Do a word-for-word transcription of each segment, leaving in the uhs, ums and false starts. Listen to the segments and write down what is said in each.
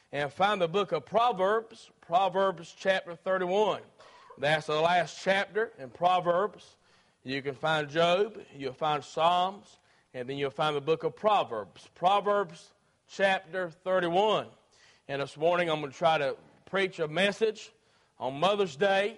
and find the book of Proverbs, Proverbs chapter thirty-one. That's the last chapter in Proverbs. You can find Job, you'll find Psalms, and then you'll find the book of Proverbs, Proverbs chapter thirty-one. And this morning I'm going to try to preach a message on Mother's Day,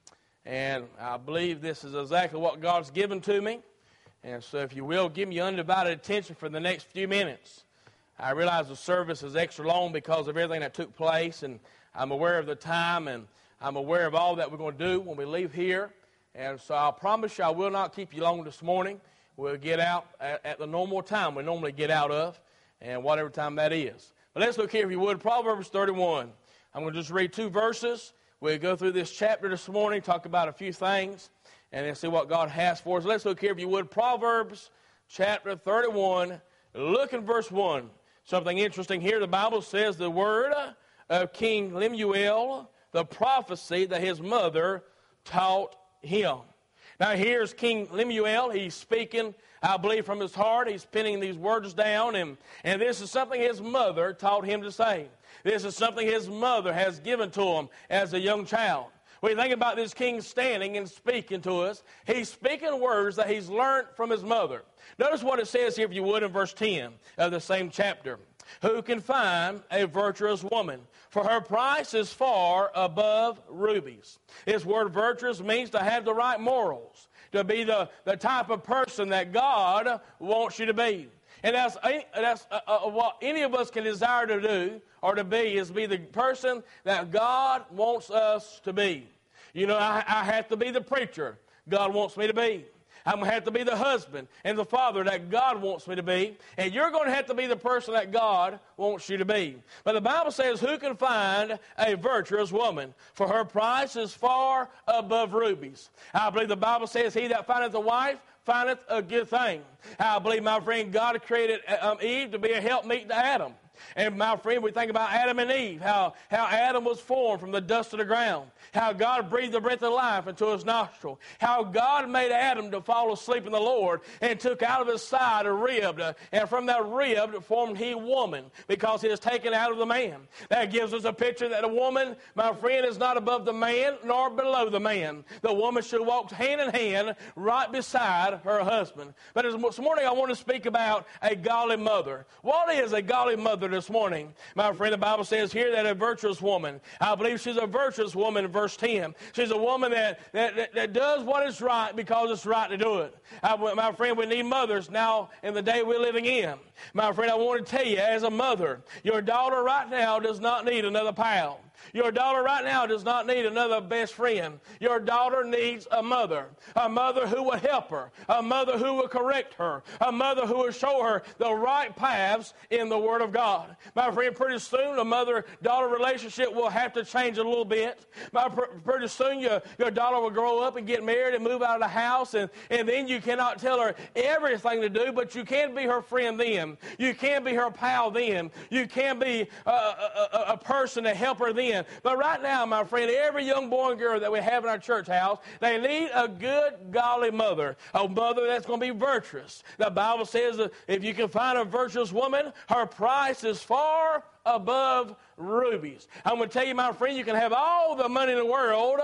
and I believe this is exactly what God's given to me. And so if you will, give me your undivided attention for the next few minutes. I realize the service is extra long because of everything that took place, and I'm aware of the time, and I'm aware of all that we're going to do when we leave here. And so I promise you I will not keep you long this morning. We'll get out at, at the normal time we normally get out of, and whatever time that is. But let's look here, if you would, Proverbs thirty-one. I'm going to just read two verses. We'll go through this chapter this morning, talk about a few things, and then see what God has for us. Let's look here, if you would, Proverbs chapter thirty-one. Look in verse one. Something interesting here. The Bible says the word of King Lemuel, the prophecy that his mother taught him. Now here's King Lemuel. He's speaking, I believe, from his heart. He's penning these words down, and, and this is something his mother taught him to say. This is something his mother has given to him as a young child. When you think about this king standing and speaking to us, he's speaking words that he's learned from his mother. Notice what it says here, if you would, in verse ten of the same chapter. Who can find a virtuous woman? For her price is far above rubies. This word virtuous means to have the right morals, to be the, the type of person that God wants you to be. And that's, that's uh, uh, what any of us can desire to do or to be, is be the person that God wants us to be. You know, I, I have to be the preacher God wants me to be. I'm going to have to be the husband and the father that God wants me to be. And you're going to have to be the person that God wants you to be. But the Bible says, who can find a virtuous woman? For her price is far above rubies. I believe the Bible says, he that findeth a wife findeth a good thing. I believe, my friend, God created um, Eve to be a helpmeet to Adam. And my friend, we think about Adam and Eve, how, how Adam was formed from the dust of the ground, how God breathed the breath of life into his nostril, how God made Adam to fall asleep in the Lord and took out of his side a rib, and from that rib formed he woman, because he is taken out of the man. That gives us a picture that a woman, my friend, is not above the man nor below the man. The woman should walk hand in hand right beside her husband. But this morning I want to speak about a godly mother. What is a godly mother this morning? My friend, the Bible says here that a virtuous woman, I believe she's a virtuous woman in verse ten. She's a woman that, that, that, that does what is right because it's right to do it. I, my friend, we need mothers now in the day we're living in. My friend, I want to tell you, as a mother, your daughter right now does not need another pal. Your daughter right now does not need another best friend. Your daughter needs a mother, a mother who will help her, a mother who will correct her, a mother who will show her the right paths in the Word of God. My friend, pretty soon a mother-daughter relationship will have to change a little bit. My, pretty soon your, your daughter will grow up and get married and move out of the house, and, and then you cannot tell her everything to do, but you can be her friend then. You can be her pal then. You can be a, a, a, a person to help her then. But right now, my friend, every young boy and girl that we have in our church house, they need a good, godly mother, a mother that's going to be virtuous. The Bible says that if you can find a virtuous woman, her price is far above rubies. I'm going to tell you, my friend, you can have all the money in the world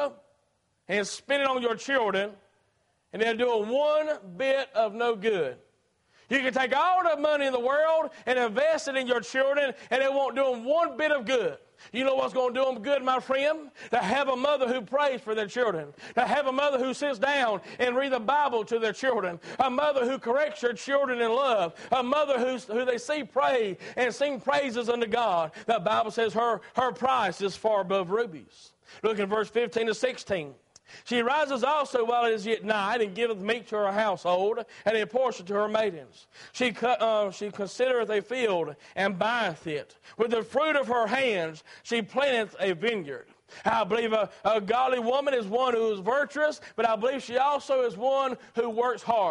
and spend it on your children, and they'll do one bit of no good. You can take all the money in the world and invest it in your children, and it won't do them one bit of good. You know what's going to do them good, my friend? To have a mother who prays for their children. To have a mother who sits down and reads the Bible to their children. A mother who corrects her children in love. A mother who's, who they see pray and sing praises unto God. The Bible says her, her price is far above rubies. Look in verse fifteen to sixteen. She rises also while it is yet night, and giveth meat to her household, and a portion to her maidens. She uh, she considereth a field, and buyeth it. With the fruit of her hands she planteth a vineyard. I believe a, a godly woman is one who is virtuous, but I believe she also is one who works hard.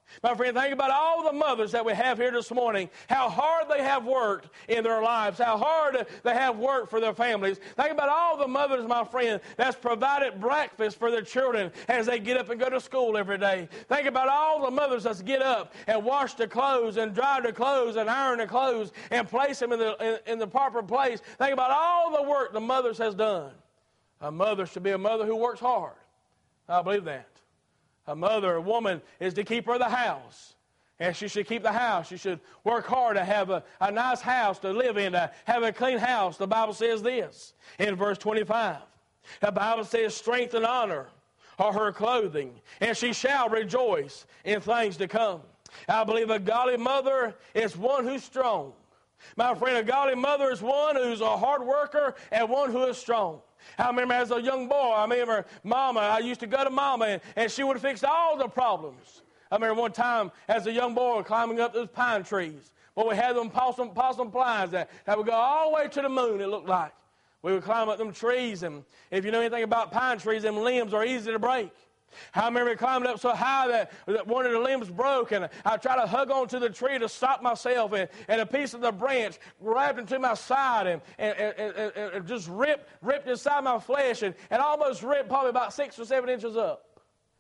My friend, think about all the mothers that we have here this morning, how hard they have worked in their lives, how hard they have worked for their families. Think about all the mothers, my friend, that's provided breakfast for their children as they get up and go to school every day. Think about all the mothers that get up and wash their clothes and dry their clothes and iron their clothes and place them in the, in, in the proper place. Think about all the work the mothers has done. A mother should be a mother who works hard. I believe that. A mother, a woman, is to keep her the house. And she should keep the house. She should work hard to have a, a nice house to live in, to have a clean house. The Bible says this in verse twenty-five. The Bible says, strength and honor are her clothing, and she shall rejoice in things to come. I believe a godly mother is one who's strong. My friend, a godly mother is one who's a hard worker and one who is strong. I remember as a young boy, I remember Mama, I used to go to Mama, and, and she would have fixed all the problems. I remember one time as a young boy climbing up those pine trees. Well, we had them possum, possum pines that, that would go all the way to the moon, it looked like. We would climb up them trees, and if you know anything about pine trees, them limbs are easy to break. I remember climbing up so high that, that one of the limbs broke, and I tried to hug onto the tree to stop myself, and, and a piece of the branch grabbed into my side and, and, and, and, and just ripped, ripped inside my flesh and, and almost ripped probably about six or seven inches up.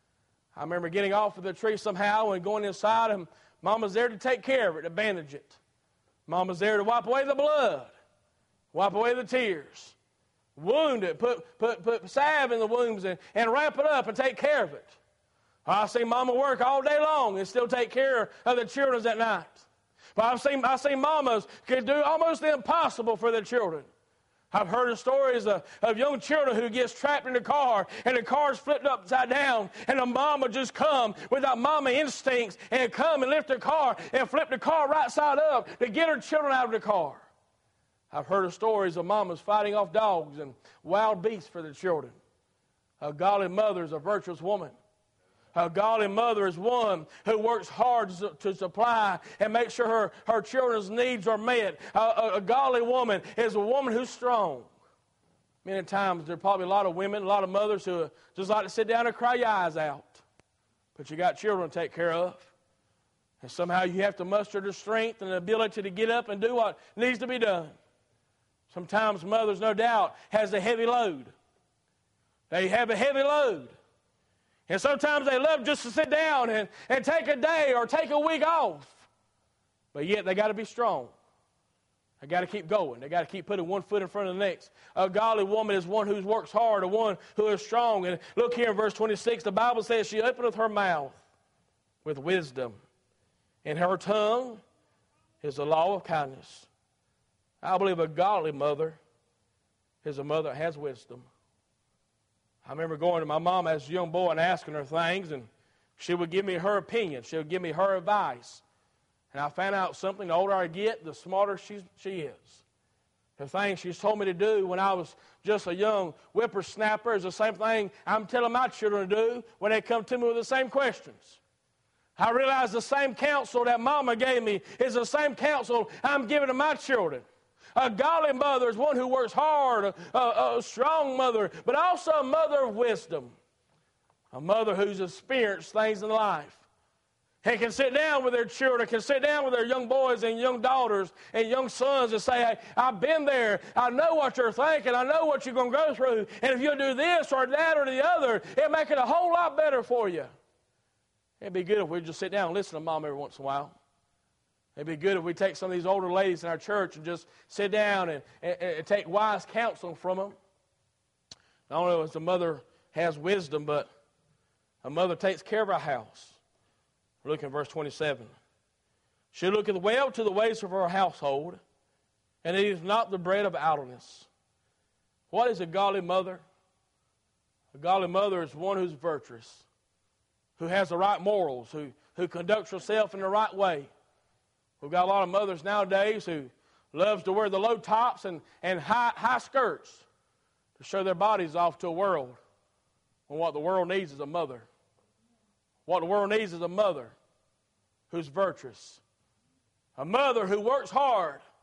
I remember getting off of the tree somehow and going inside, and Mama's there to take care of it, to bandage it. Mama's there to wipe away the blood, wipe away the tears. Wound it, put, put, put salve in the wounds and, and wrap it up and take care of it. I've seen Mama work all day long and still take care of the children at night. But I've seen, I've seen mamas can do almost the impossible for their children. I've heard of stories of, of young children who gets trapped in the car and the car's flipped upside down and the mama just come without mama instincts and come and lift the car and flip the car right side up to get her children out of the car. I've heard of stories of mamas fighting off dogs and wild beasts for their children. A godly mother is a virtuous woman. A godly mother is one who works hard to supply and make sure her, her children's needs are met. A, a, a godly woman is a woman who's strong. Many times there are probably a lot of women, a lot of mothers who just like to sit down and cry your eyes out. But you got children to take care of. And somehow you have to muster the strength and the ability to get up and do what needs to be done. Sometimes mothers, no doubt, has a heavy load. They have a heavy load. And sometimes they love just to sit down and, and take a day or take a week off. But yet they got to be strong. They got to keep going. They got to keep putting one foot in front of the next. A godly woman is one who works hard, a one who is strong. And look here in verse twenty-six, the Bible says, she openeth her mouth with wisdom, and her tongue is the law of kindness. I believe a godly mother is a mother that has wisdom. I remember going to my mom as a young boy and asking her things, and she would give me her opinion. She would give me her advice. And I found out something, the older I get, the smarter she, she is. The things she's told me to do when I was just a young whippersnapper is the same thing I'm telling my children to do when they come to me with the same questions. I realize the same counsel that Mama gave me is the same counsel I'm giving to my children. A godly mother is one who works hard, a, a, a strong mother, but also a mother of wisdom. A mother who's experienced things in life. And can sit down with their children, can sit down with their young boys and young daughters and young sons and say, hey, I've been there. I know what you're thinking. I know what you're going to go through. And if you'll do this or that or the other, it'll make it a whole lot better for you. It'd be good if we just sit down and listen to Mom every once in a while. It'd be good if we take some of these older ladies in our church and just sit down and, and, and take wise counsel from them. Not only does a mother has wisdom, but a mother takes care of her house. Look at verse twenty-seven. She looketh well to the ways of her household, and it is not the bread of idleness. What is a godly mother? A godly mother is one who's virtuous, who has the right morals, who, who conducts herself in the right way. We've got a lot of mothers nowadays who loves to wear the low tops and, and high, high skirts to show their bodies off to a world. When what the world needs is a mother. What the world needs is a mother who's virtuous. A mother who works hard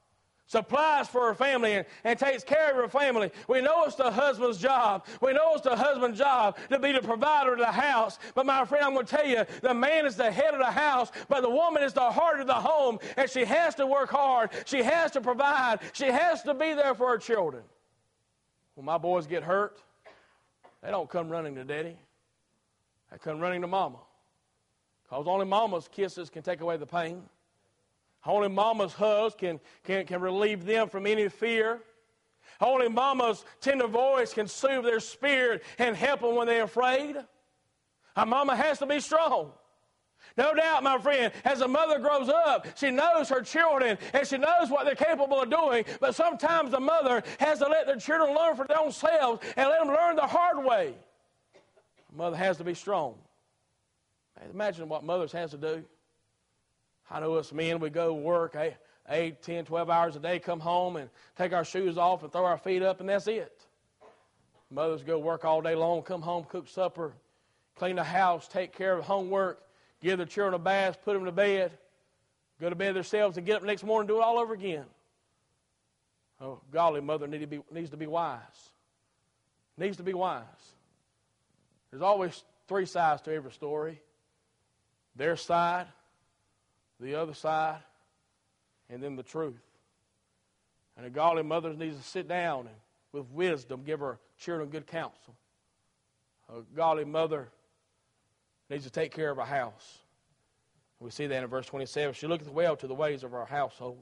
supplies for her family and, and takes care of her family. We know it's the husband's job. We know it's the husband's job to be the provider of the house. But my friend, I'm going to tell you, the man is the head of the house, but the woman is the heart of the home, and she has to work hard. She has to provide. She has to be there for her children. When my boys get hurt, they don't come running to daddy. They come running to mama. Because only mama's kisses can take away the pain. Only mama's hugs can, can, can relieve them from any fear. Only mama's tender voice can soothe their spirit and help them when they're afraid. A mama has to be strong. No doubt, my friend, as a mother grows up, she knows her children and she knows what they're capable of doing, but sometimes the mother has to let their children learn for their own selves and let them learn the hard way. The mother has to be strong. Imagine what mothers has to do. I know us men, we go work eight, eight, ten, twelve hours a day, come home and take our shoes off and throw our feet up, and that's it. Mothers go work all day long, come home, cook supper, clean the house, take care of homework, give their children a bath, put them to bed, go to bed themselves, and get up the next morning and do it all over again. Oh, godly mother need to be, needs to be wise. Needs to be wise. There's always three sides to every story. Their side, the other side, and then the truth. And a godly mother needs to sit down and with wisdom give her children good counsel. A godly mother needs to take care of her house. We see that in verse twenty-seven. She looketh well to the ways of our household.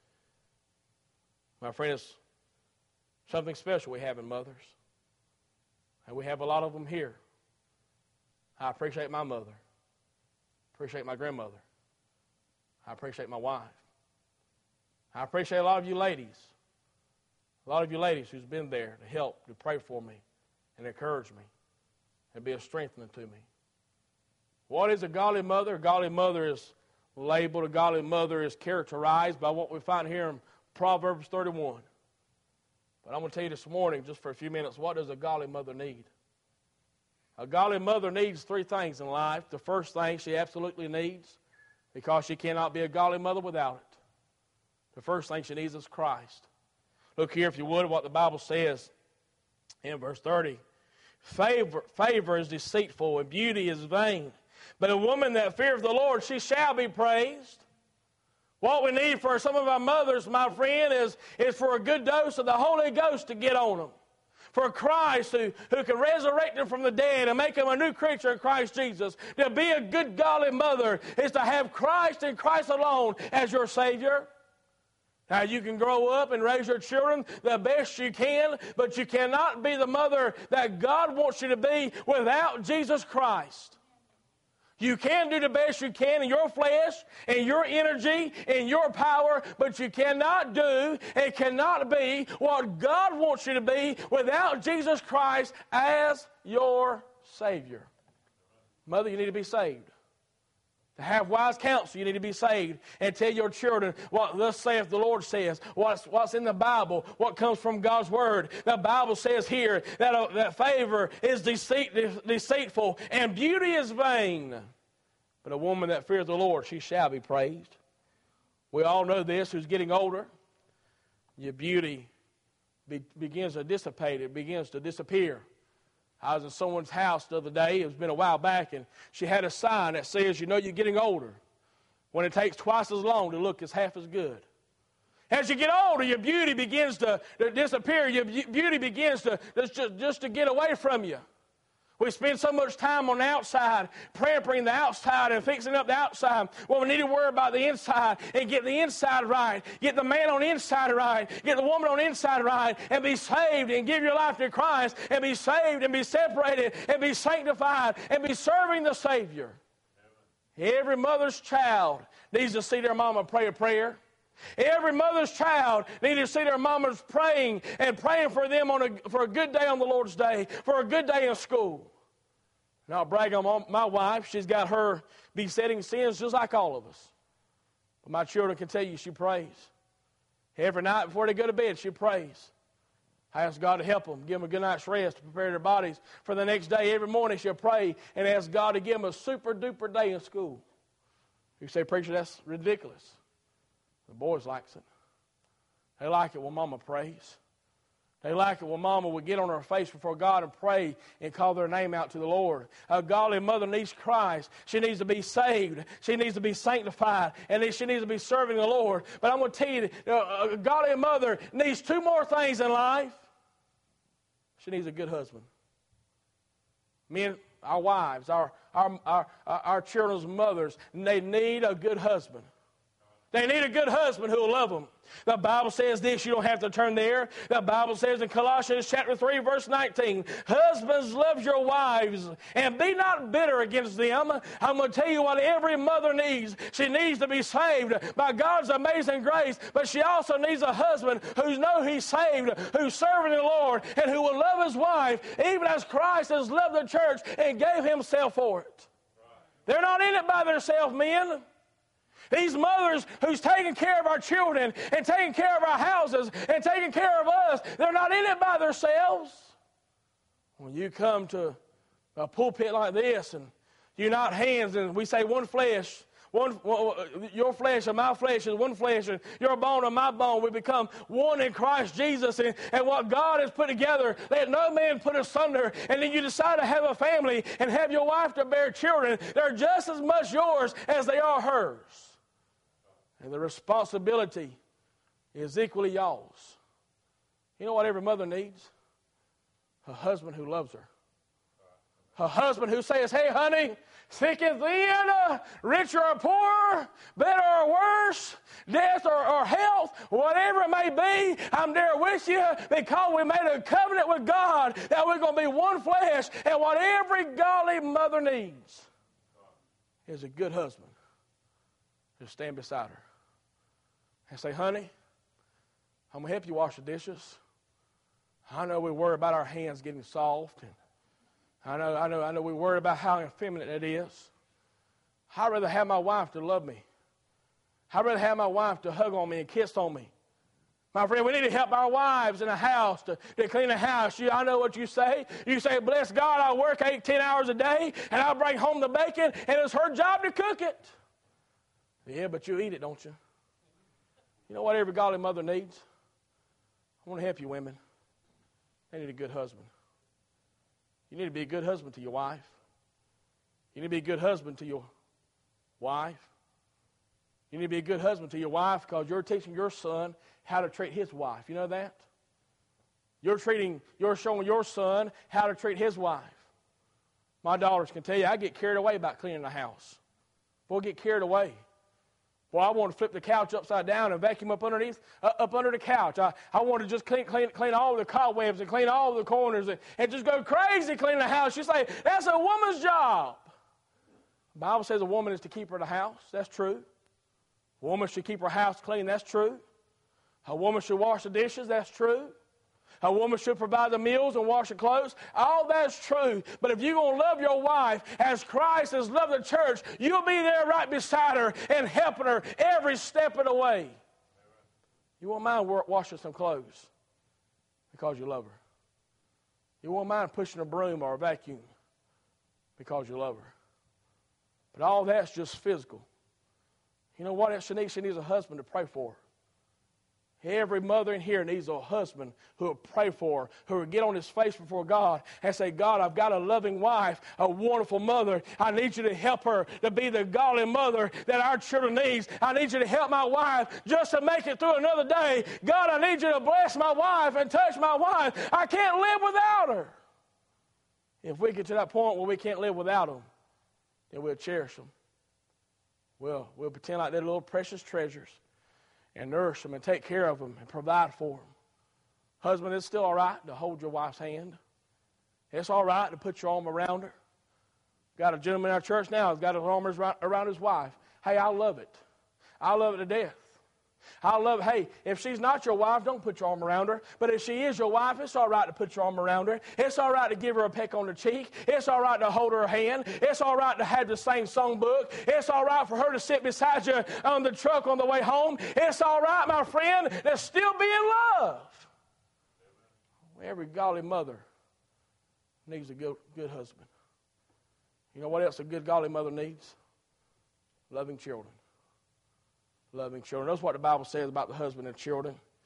My friend, it's something special we have in mothers. And we have a lot of them here. I appreciate my mother. Appreciate my grandmother. I appreciate my wife. I appreciate a lot of you ladies. A lot of you ladies who's been there to help, to pray for me, and encourage me, and be a strengthener to me. What is a godly mother? A godly mother is labeled, a godly mother is characterized by what we find here in Proverbs thirty-one. But I'm going to tell you this morning, just for a few minutes, what does a godly mother need? A godly mother needs three things in life. The first thing she absolutely needs, because she cannot be a godly mother without it. The first thing she needs is Christ. Look here, if you would, what the Bible says in verse thirty. Favor, favor is deceitful and beauty is vain. But a woman that feareth the Lord, she shall be praised. What we need for some of our mothers, my friend, is, is for a good dose of the Holy Ghost to get on them. For Christ who, who can resurrect them from the dead and make them a new creature in Christ Jesus. To be a good godly mother is to have Christ and Christ alone as your Savior. Now, you can grow up and raise your children the best you can, but you cannot be the mother that God wants you to be without Jesus Christ. You can do the best you can in your flesh, in your energy, in your power, but you cannot do and cannot be what God wants you to be without Jesus Christ as your Savior. Mother, you need to be saved. To have wise counsel, you need to be saved and tell your children what thus saith the Lord says, what's, what's in the Bible, what comes from God's Word. The Bible says here that, uh, that favor is deceit, de- deceitful and beauty is vain. But a woman that fears the Lord, she shall be praised. We all know this, who's getting older. Your beauty be, begins to dissipate. It begins to disappear. I was in someone's house the other day. It's been a while back, and she had a sign that says, you know, you're getting older when it takes twice as long to look as half as good. As you get older, your beauty begins to, to disappear. Your beauty begins to just, just to get away from you. We spend so much time on the outside, pampering the outside and fixing up the outside. Well, we need to worry about the inside and get the inside right. Get the man on the inside right. Get the woman on the inside right and be saved and give your life to Christ and be saved and be separated and be sanctified and be serving the Savior. Every mother's child needs to see their mama pray a prayer. Every mother's child needs to see their mamas praying and praying for them on a, for a good day on the Lord's day, for a good day in school. And I'll brag on my wife. She's got her besetting sins just like all of us. But my children can tell you she prays. Every night before they go to bed, she prays. I ask God to help them, give them a good night's rest, to prepare their bodies for the next day. Every morning she'll pray and ask God to give them a super-duper day in school. You say, preacher, that's ridiculous. The boys likes it. They like it when mama prays. They like it when mama would get on her face before God and pray and call their name out to the Lord. A godly mother needs Christ. She needs to be saved. She needs to be sanctified. And then she needs to be serving the Lord. But I'm going to tell you, a godly mother needs two more things in life. She needs a good husband. Men, our wives, our, our, our, our children's mothers, they need a good husband. They need a good husband who will love them. The Bible says this, you don't have to turn there. The Bible says in Colossians chapter three, verse nineteen, husbands, love your wives and be not bitter against them. I'm going to tell you what every mother needs. She needs to be saved by God's amazing grace, but she also needs a husband who knows he's saved, who's serving the Lord, and who will love his wife, even as Christ has loved the church and gave himself for it. They're not in it by themselves, men. These mothers who's taking care of our children and taking care of our houses and taking care of us, they're not in it by themselves. When you come to a pulpit like this and unite hands and we say one flesh, one, one, your flesh and my flesh is one flesh and your bone and my bone, we become one in Christ Jesus. And, and what God has put together, let no man put asunder. And then you decide to have a family and have your wife to bear children. They're just as much yours as they are hers. And the responsibility is equally y'all's. You know what every mother needs? A husband who loves her. A husband who says, hey, honey, thick and thin, uh, rich or poor, better or worse, death or, or health, whatever it may be, I'm there with you because we made a covenant with God that we're going to be one flesh. And what every godly mother needs is a good husband to stand beside her and say, honey, I'm going to help you wash the dishes. I know we worry about our hands getting soft. And I know, I know, I know we worry about how effeminate it is. I'd rather have my wife to love me. I'd rather have my wife to hug on me and kiss on me. My friend, we need to help our wives in the house to, to clean the house. You, I know what you say. You say, bless God, I work eight, ten hours a day, and I bring home the bacon, and it's her job to cook it. Yeah, but you eat it, don't you? You know what every godly mother needs? I want to help you women. They need a good husband. You need to be a good husband to your wife. You need to be a good husband to your wife. You need to be a good husband to your wife because you're teaching your son how to treat his wife. You know that? You're treating, you're showing your son how to treat his wife. My daughters can tell you, I get carried away about cleaning the house. Boy, get carried away. Boy, I want to flip the couch upside down and vacuum up underneath, uh, up under the couch. I, I want to just clean, clean, clean all the cobwebs and clean all the corners and, and just go crazy cleaning the house. You say, that's a woman's job. The Bible says a woman is to keep her in the house. That's true. A woman should keep her house clean. That's true. A woman should wash the dishes. That's true. A woman should provide the meals and wash the clothes. All that's true. But if you're going to love your wife as Christ has loved the church, you'll be there right beside her and helping her every step of the way. You won't mind washing some clothes because you love her. You won't mind pushing a broom or a vacuum because you love her. But all that's just physical. You know what else she needs? She needs a husband to pray for her. Every mother in here needs a husband who will pray for her, who will get on his face before God and say, God, I've got a loving wife, a wonderful mother. I need you to help her to be the godly mother that our children needs. I need you to help my wife just to make it through another day. God, I need you to bless my wife and touch my wife. I can't live without her. If we get to that point where we can't live without them, then we'll cherish them. We'll, we'll pretend like they're little precious treasures and nourish them and take care of them and provide for them. Husband, it's still all right to hold your wife's hand. It's all right to put your arm around her. Got a gentleman in our church now who's got his arm around his wife. Hey, I love it. I love it to death. I love, hey, if she's not your wife, don't put your arm around her. But if she is your wife, it's all right to put your arm around her. It's all right to give her a peck on the cheek. It's all right to hold her hand. It's all right to have the same songbook. It's all right for her to sit beside you on the truck on the way home. It's all right, my friend, to still be in love. Every godly mother needs a good, good husband. You know what else a good godly mother needs? Loving children. Loving children. That's what the Bible says about the husband and children.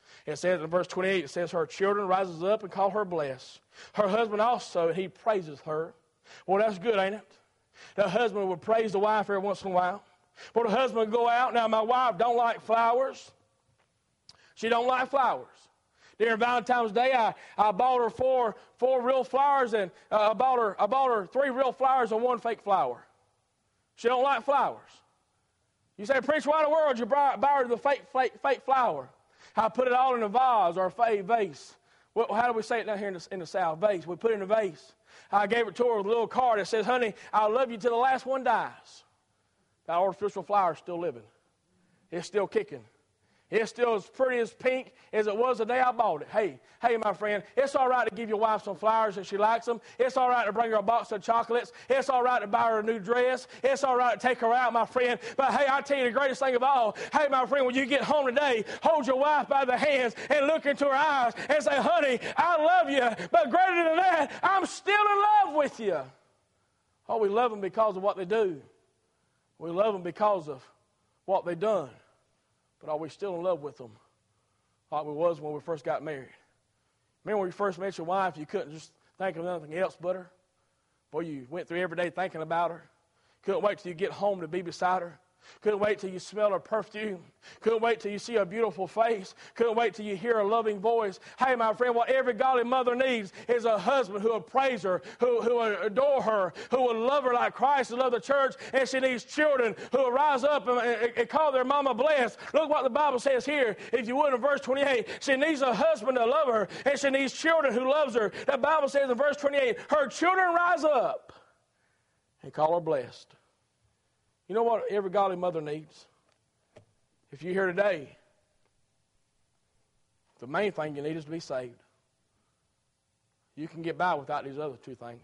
It says in verse twenty-eight, it says, her children rises up and call her blessed. Her husband also, he praises her. Well, that's good, ain't it? The husband would praise the wife every once in a while. But the husband would go out. Now, my wife don't like flowers. She don't like flowers. During Valentine's Day, I, I bought her four four real flowers, and uh, I bought her I bought her three real flowers and one fake flower. She don't like flowers. You say, preacher, why in the world did you buy, buy her the fake, fake fake flower? I put it all in a vase or a fake vase. Well, how do we say it down here in the, in the South? Vase. We put it in a vase. I gave it to her with a little card that says, honey, I'll love you till the last one dies. That artificial flower is still living. It's still kicking. It's still as pretty as pink as it was the day I bought it. Hey, hey, my friend, it's all right to give your wife some flowers if she likes them. It's all right to bring her a box of chocolates. It's all right to buy her a new dress. It's all right to take her out, my friend. But, hey, I tell you the greatest thing of all. Hey, my friend, when you get home today, hold your wife by the hands and look into her eyes and say, honey, I love you. But greater than that, I'm still in love with you. Oh, we love them because of what they do. We love them because of what they've done. But are we still in love with them like we was when we first got married? Remember when you first met your wife, you couldn't just think of nothing else but her? Boy, you went through every day thinking about her. Couldn't wait till you get home to be beside her. Couldn't wait till you smell her perfume. Couldn't wait till you see a beautiful face. Couldn't wait till you hear a loving voice. Hey, my friend, what every godly mother needs is a husband who will praise her, who, who will adore her, who will love her like Christ and love the church. And she needs children who will rise up and, and, and call their mama blessed. Look what the Bible says here, if you would, in verse twenty-eight. She needs a husband to love her, and she needs children who loves her. The Bible says in verse twenty-eight, her children rise up and call her blessed. You know what every godly mother needs? If you're here today, the main thing you need is to be saved. You can get by without these other two things.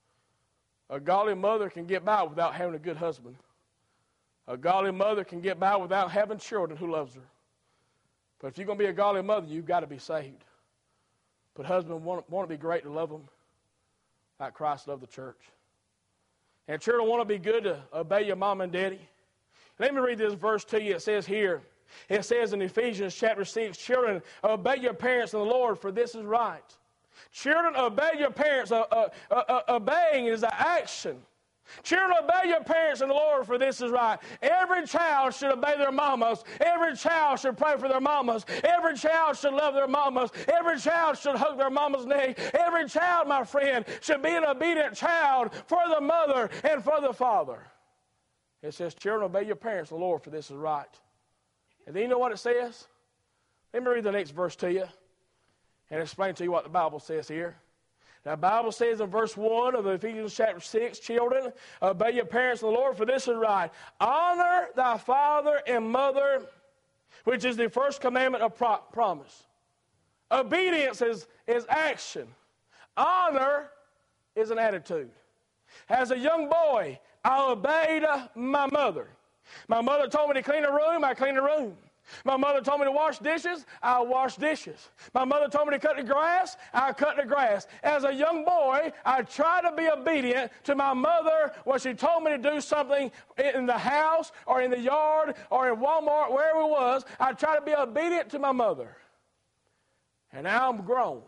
A godly mother can get by without having a good husband. A godly mother can get by without having children who loves her. But if you're going to be a godly mother, you've got to be saved. But husbands want, want to be great to love them like Christ loved the church. And children want to be good to obey your mom and daddy. Let me read this verse to you. It says here, it says in Ephesians chapter six, children, obey your parents in the Lord, for this is right. Children, obey your parents. Uh, uh, uh, uh, obeying is an action. Children, obey your parents in the Lord, for this is right. Every child should obey their mamas. Every child should pray for their mamas. Every child should love their mamas. Every child should hug their mama's neck. Every child, my friend, should be an obedient child for the mother and for the father. It says, children, obey your parents in the Lord, for this is right. And then you know what it says? Let me read the next verse to you and explain to you what the Bible says here. Now, the Bible says in verse one of Ephesians chapter six, children, obey your parents in the Lord, for this is right. Honor thy father and mother, which is the first commandment of pro- promise. Obedience is, is action. Honor is an attitude. As a young boy, I obeyed my mother. My mother told me to clean a room, I cleaned a room. My mother told me to wash dishes, I washed dishes. My mother told me to cut the grass, I cut the grass. As a young boy, I tried to be obedient to my mother when she told me to do something in the house or in the yard or in Walmart, wherever it was. I tried to be obedient to my mother. And now I'm grown.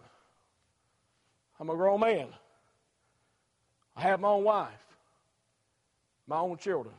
I'm a grown man. I have my own wife, my own children.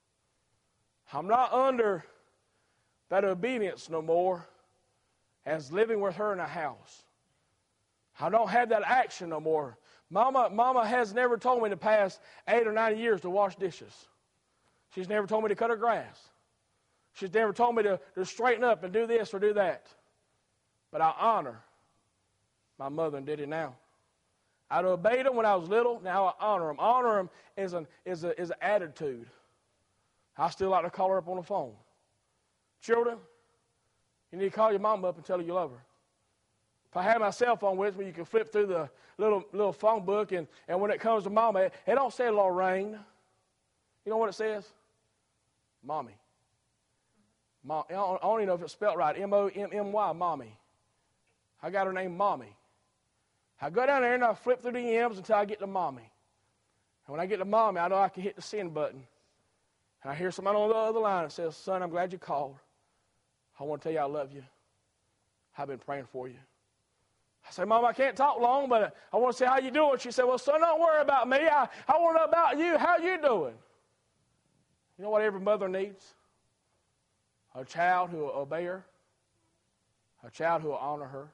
I'm not under that obedience no more as living with her in a house. I don't have that action no more. Mama, Mama has never told me the past eight or nine years to wash dishes. She's never told me to cut her grass. She's never told me to, to straighten up and do this or do that. But I honor my mother and daddy now. I'd obeyed them when I was little. Now I honor them. Honor them is an, is, a, is an attitude. I still like to call her up on the phone. Children, you need to call your mom up and tell her you love her. If I have my cell phone with me, you can flip through the little little phone book, and, and when it comes to mama, it, it don't say Lorraine. You know what it says? Mommy. Mom, I don't, I don't even know if it's spelled right. M O M M Y, Mommy. I got her name Mommy. I go down there and I flip through the M's until I get to Mommy. And when I get to Mommy, I know I can hit the send button. And I hear somebody on the other line that says, son, I'm glad you called. I want to tell you I love you. I've been praying for you. I say, Mom, I can't talk long, but I want to see how you doing. She said, well, son, don't worry about me. I, I want to know about you. How you doing? You know what every mother needs? A child who will obey her. A child who will honor her.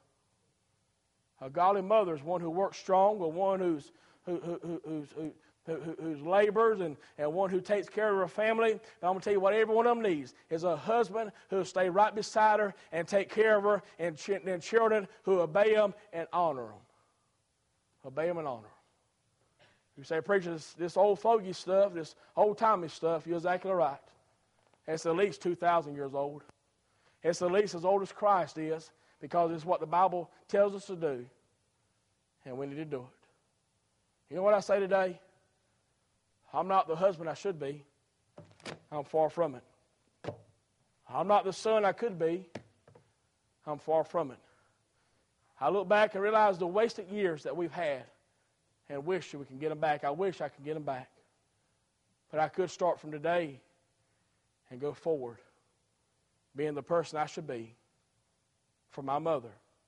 A godly mother is one who works strong, but one who's who, who, who, who's, who, who, who's labors and, and one who takes care of her family. And I'm going to tell you what every one of them needs is a husband who will stay right beside her and take care of her, and, ch- and children who obey them and honor them. Obey them and honor them. You say, preacher, this, this old fogey stuff, this old-timey stuff, you're exactly right. It's at least two thousand years old. It's at least as old as Christ is, because it's what the Bible tells us to do, and we need to do it. You know what I say today? I'm not the husband I should be. I'm far from it. I'm not the son I could be. I'm far from it. I look back and realize the wasted years that we've had and wish that we can get them back. I wish I could get them back. But I could start from today and go forward, being the person I should be for my mother,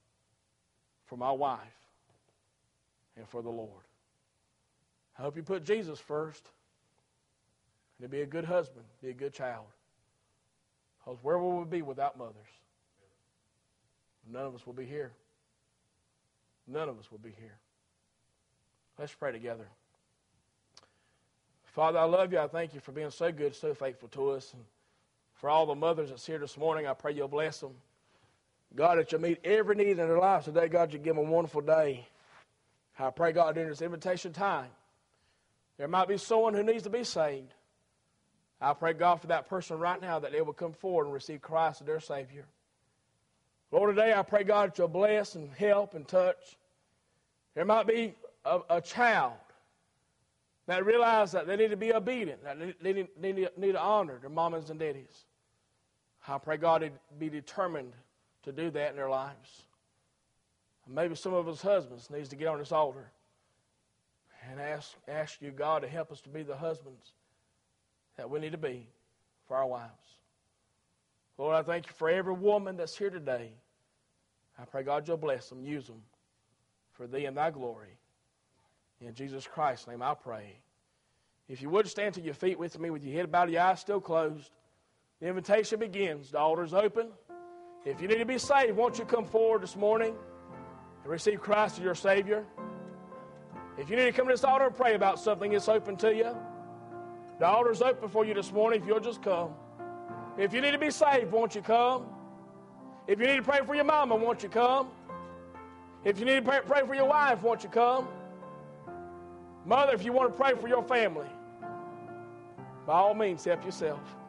for my wife, and for the Lord. I hope you put Jesus first, and to be a good husband, be a good child. Because where will we be without mothers? None of us will be here. None of us will be here. Let's pray together. Father, I love you. I thank you for being so good, so faithful to us. And for all the mothers that's here this morning, I pray you'll bless them. God, that you'll meet every need in their lives today. God, you give them a wonderful day. I pray, God, during this invitation time, there might be someone who needs to be saved. I pray, God, for that person right now, that they will come forward and receive Christ as their Savior. Lord, today I pray, God, that you'll bless and help and touch. There might be a, a child that realize that they need to be obedient, that they need, they need, need to honor their mamas and daddies. I pray, God, they'd be determined to do that in their lives. And maybe some of us husbands needs to get on this altar and ask, ask you, God, to help us to be the husbands that we need to be for our wives. Lord, I thank you for every woman that's here today. I pray, God, you'll bless them, use them for thee and thy glory. In Jesus Christ's name I pray. If you would stand to your feet with me with your head bowed, your eyes still closed. The invitation begins. The altar's open. If you need to be saved, won't you come forward this morning and receive Christ as your Savior? If you need to come to this altar and pray about something, it's open to you. The altar's open for you this morning if you'll just come. If you need to be saved, won't you come? If you need to pray for your mama, won't you come? If you need to pray, pray for your wife, won't you come? Mother, if you want to pray for your family, by all means, help yourself.